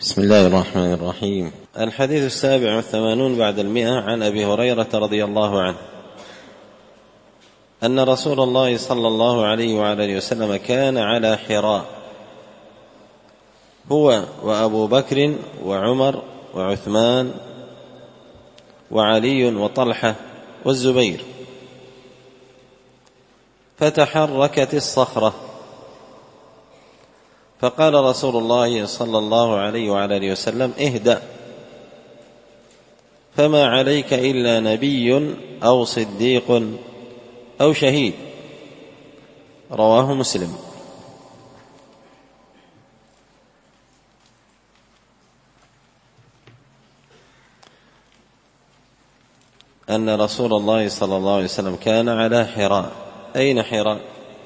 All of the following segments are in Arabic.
بسم الله الرحمن الرحيم. الحديث 87 بعد 100 عن أبي هريرة رضي الله عنه أن رسول الله صلى الله عليه وآله وسلم كان على حراء هو وأبو بكر وعمر وعثمان وعلي وطلحة والزبير، فتحركت الصخرة، فقال رسول الله صلى الله عليه وآله وسلم: اهدأ، فما عليك إلا نبي أو صديق أو شهيد. رواه مسلم. أن رسول الله صلى الله عليه وسلم كان على حراء. أين حراء؟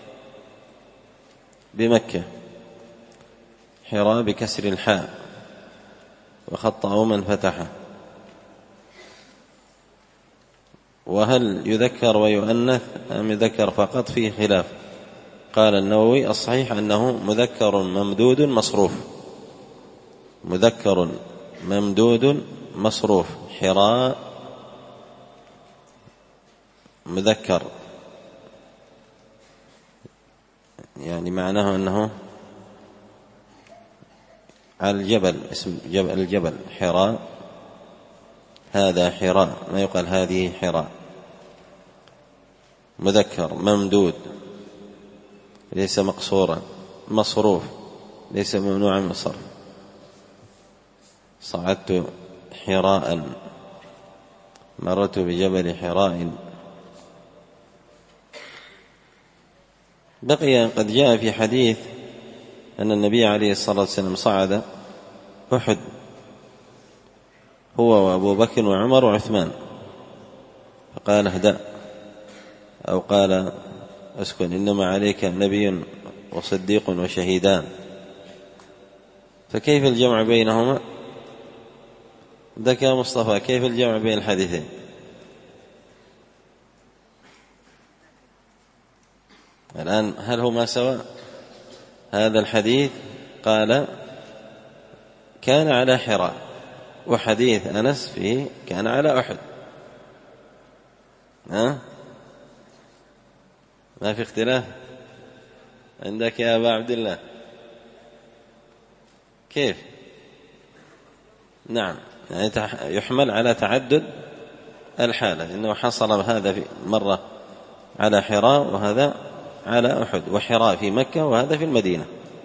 بمكة. حراء بكسر الحاء، وخطأه من فتحه. وهل يذكر ويؤنث أم يذكر فقط؟ فيه خلاف. قال النووي: الصحيح أنه مذكر ممدود مصروف، مذكر ممدود مصروف. حراء مذكر، يعني معناه أنه على الجبل، اسم جبل الجبل حراء. هذا حراء، ما يقال هذه حراء. مذكر ممدود، ليس مقصورا، مصروف، ليس ممنوعا من الصرف. صعدت حراء، مررت بجبل حراء. بقي قد جاء في حديث أن النبي عليه الصلاة والسلام صعد أحد هو وأبو بكر وعمر وعثمان، فقال: اهدأ، أو قال: اسكن، إنما عليك نبي وصديق وشهيدان. فكيف الجمع بينهما؟ ذكى مصطفى، كيف الجمع بين الحديثين؟ الآن هل هما سواء؟ هذا الحديث قال كان على حراء، وحديث أنس فيه كان على أحد. ما في اختلاف عندك يا أبا عبد الله؟ كيف؟ نعم، يعني يحمل على تعدد الحالة، إنه حصل هذا في مرة على حراء وهذا على أحد، وحراء في مكة وهذا في المدينة.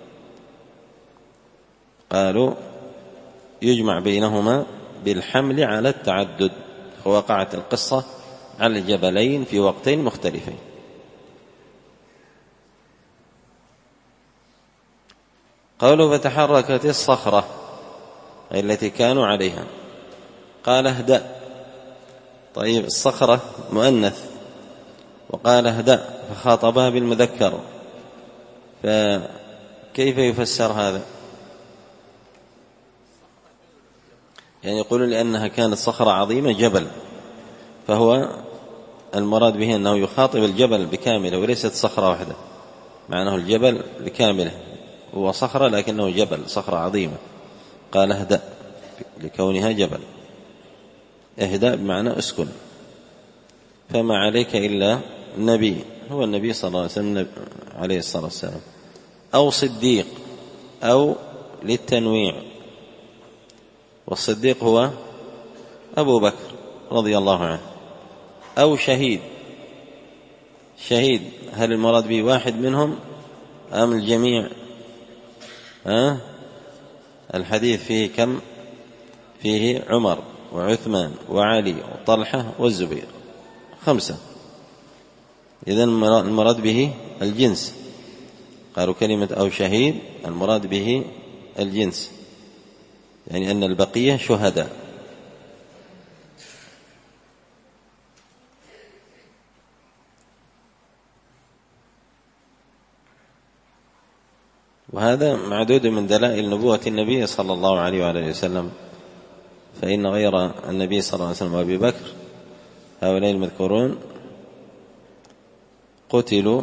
قالوا يجمع بينهما بالحمل على التعدد، فوقعت القصة على الجبلين في وقتين مختلفين. قالوا: فتحركت الصخرة التي كانوا عليها. قال: اهدأ. طيب، الصخرة مؤنث، وقال: اهدأ، فخاطبها بالمذكر، فكيف يفسر هذا؟ يعني يقولون لأنها كانت صخرة عظيمة، جبل، فهو المراد به أنه يخاطب الجبل بكامله وليست صخرة واحدة، معناه الجبل بكامله، هو صخرة لكنه جبل، صخرة عظيمة. قال: اهدأ لكونها جبل. اهدأ بمعنى اسكن. فما عليك إلا نبي، هو النبي صلى الله عليه وسلم عليه الصلاة والسلام، أو صديق، أو للتنويع، والصديق هو أبو بكر رضي الله عنه، أو شهيد. شهيد هل المراد به واحد منهم أم الجميع؟ الحديث فيه كم؟ فيه عمر وعثمان وعلي وطلحة والزبير، 5. إذن المراد به الجنس. قالوا كلمة أو شهيد المراد به الجنس، يعني أن البقية شهداء. وهذا معدود من دلائل نبوة النبي صلى الله عليه وآله وسلم، فإن غير النبي صلى الله عليه وسلم وأبي بكر هؤلاء المذكورون قتلوا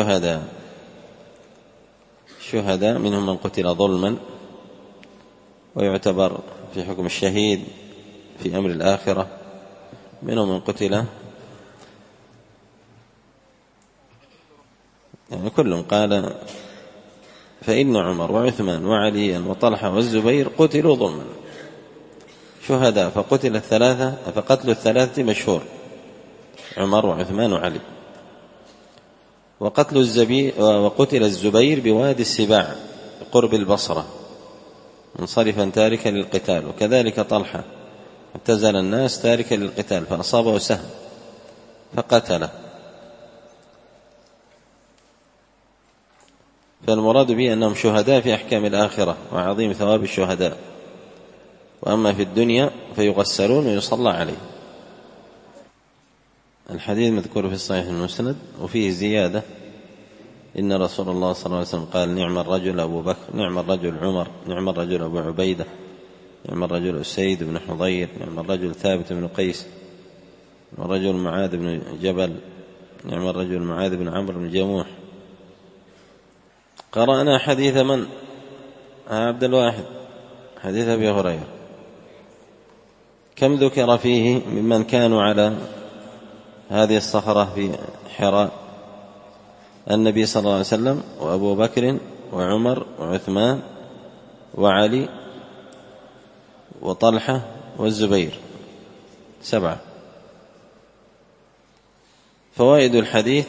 شهداء، منهم من قتل ظلما ويعتبر في حكم الشهيد في أمر الآخرة. منهم من قتل، يعني كلهم قال فإن عمر وعثمان وعليا وطلحة والزبير قتلوا ظلما شهداء، فقتل الثلاثة مشهور، عمر وعثمان وعلي. وقتل الزبير بوادي السباع قرب البصرة منصرفا تاركا للقتال، وكذلك طلحة ابتزل الناس تاركا للقتال فأصابه سهم فقتله. فالمراد به أنهم شهداء في أحكام الآخرة وعظيم ثواب الشهداء، وأما في الدنيا فيغسلون ويصلى عليه. الحديث مذكور في الصحيح المسند، وفيه زيادة: إن رسول الله صلى الله عليه وسلم قال: نعم الرجل أبو بكر، نعم الرجل عمر، نعم الرجل أبو عبيدة، نعم الرجل أسيد بن حضير، نعم الرجل ثابت بن قيس، نعم الرجل معاذ بن جبل، نعم الرجل معاذ بن عمرو بن جموح. قرأنا حديث من؟ عبد الواحد، حديث أبي هريرة. كم ذكر فيه ممن كانوا على هذه الصخرة في حراء؟ النبي صلى الله عليه وسلم وأبو بكر وعمر وعثمان وعلي وطلحة والزبير، 7. فوائد الحديث: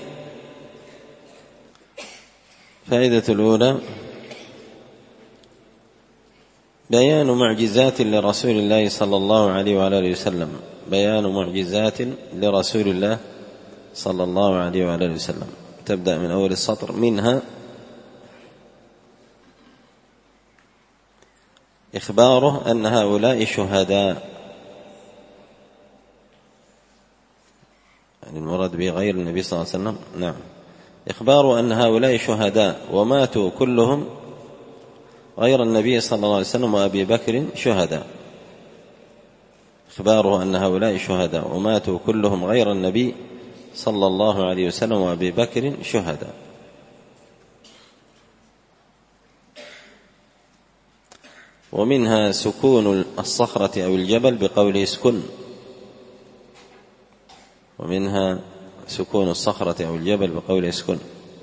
فائدة الأولى: بيان معجزات لرسول الله صلى الله عليه وآله وسلم، بيان معجزات لرسول الله صلى الله عليه وآله وسلم. تبدأ من أول السطر: منها إخباره أن هؤلاء شهداء، يعني المراد به غير النبي صلى الله عليه وسلم. نعم، إخباره أن هؤلاء شهداء وماتوا كلهم غير النبي صلى الله عليه وسلم وأبي بكر شهداء. إخباره أن هؤلاء شهداء وماتوا كلهم غير النبي صلى الله عليه وسلم وأبي بكر شهداء. ومنها سكون الصخرة أو الجبل بقوله اسكن، ومنها سكون الصخرة أو الجبل بقوله اسكن.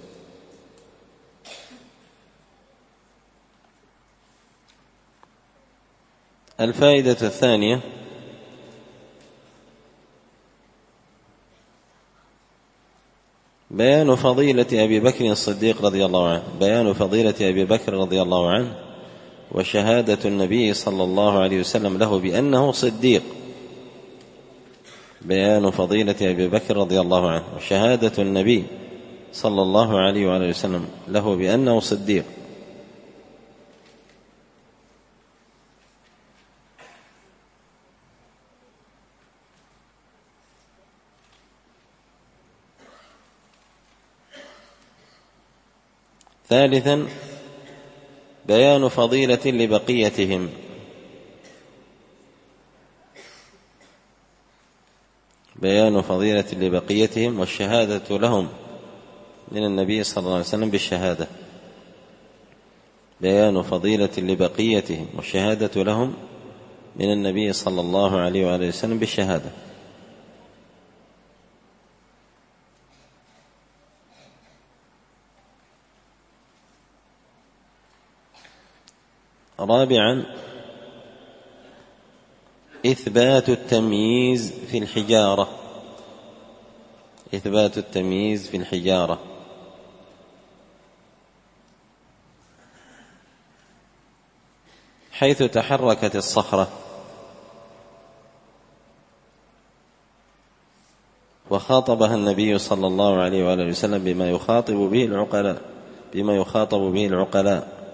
الفائدة الثانية: بيان فضيلة أبي بكر الصديق رضي الله عنه، بيان فضيلة أبي بكر رضي الله عنه وشهادة النبي صلى الله عليه وسلم له بأنه صديق. بيان فضيلة أبي بكر رضي الله عنه وشهادة النبي صلى الله عليه وآله وسلم له بأنه صديق. ثالثا: بيان فضيلة لبقيتهم، بيان فضيلة لبقيتهم والشهادة لهم من النبي صلى الله عليه وسلم بالشهادة. بيان فضيلة لبقيتهم والشهادة لهم من النبي صلى الله عليه وآله وسلم بالشهادة. رابعا: إثبات التمييز في الحجارة، إثبات التمييز في الحجارة. حيث تحركت الصخرة وخاطبها النبي صلى الله عليه وآله وسلم بما يخاطب به العقلاء،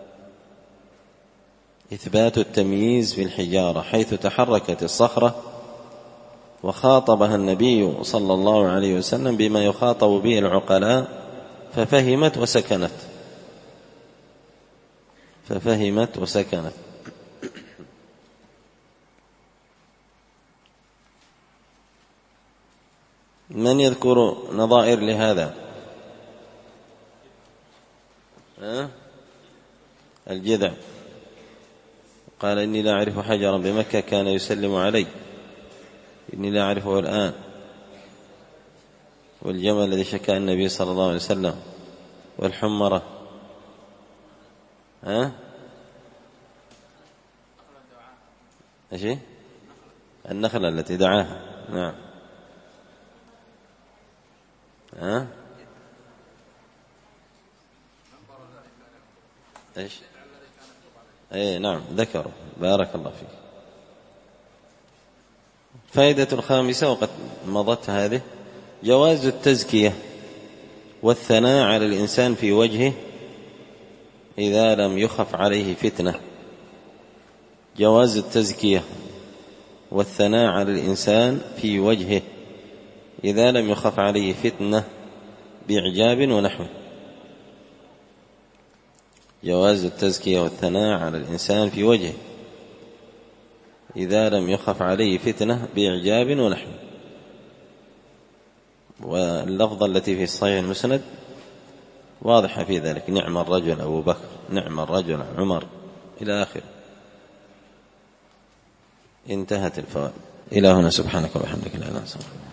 إثبات التمييز في الحجارة حيث تحركت الصخرة وخاطبها النبي صلى الله عليه وسلم بما يخاطب به العقلاء ففهمت وسكنت. من يذكر نظائر لهذا؟ الجذع، قال إني لا أعرف حجرا بمكة كان يسلم علي، إني لا أعرفه الآن. والجمل الذي شكى النبي صلى الله عليه وسلم، والحمرة. إيش؟ النخلة التي دعاها. نعم. إيش؟ نعم ذكروا. بارك الله فيك. فائدة الخامسة وقد مضت هذه: جواز التزكية والثناء على الإنسان في وجهه إذا لم يخف عليه فتنة. جواز التزكية والثناء على الإنسان في وجهه إذا لم يخف عليه فتنة بإعجاب ونحوه. جواز التزكية والثناء على الإنسان في وجهه إذا لم يخف عليه فتنة بإعجاب ونحوه. واللفظة التي في الصحيح المسند واضحة في ذلك: نعم الرجل أبو بكر، نعم الرجل عمر، إلى آخره. انتهت الفوائد. إلى هنا. سبحانك وبحمدك لا إله إلا أنت.